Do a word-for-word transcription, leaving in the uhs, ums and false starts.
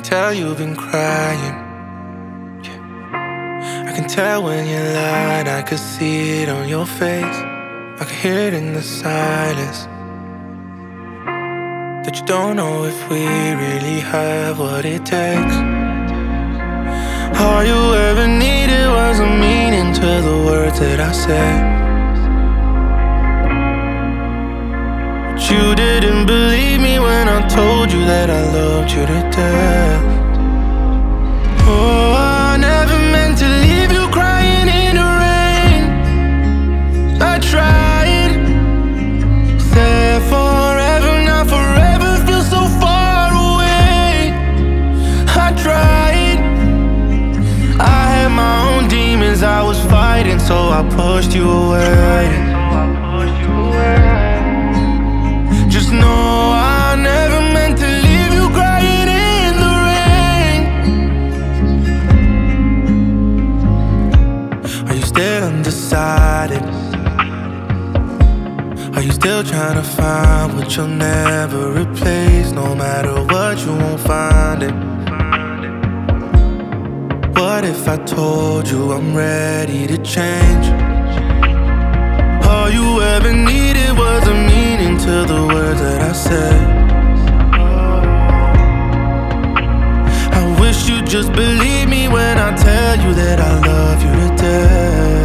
tell you've been crying. Yeah. I can tell when you lied, I could see it on your face. I can hear it in the silence, that you don't know if we really have what it takes. All you ever needed was a meaning to the words that I said. But you didn't believe me when I told you that I loved you to death. Oh, I never meant to leave you crying in the rain. I tried, said forever, now forever feels so far away. I tried, I had my own demons I was fighting, so I pushed you away. Just know I never meant to leave you crying in the rain. Are you still undecided? Are you still trying to find what you'll never replace? No matter what, you won't find it. What if I told you I'm ready to change? All you ever needed was a meaning to the words that I said. I wish you'd just believe me when I tell you that I love you to death.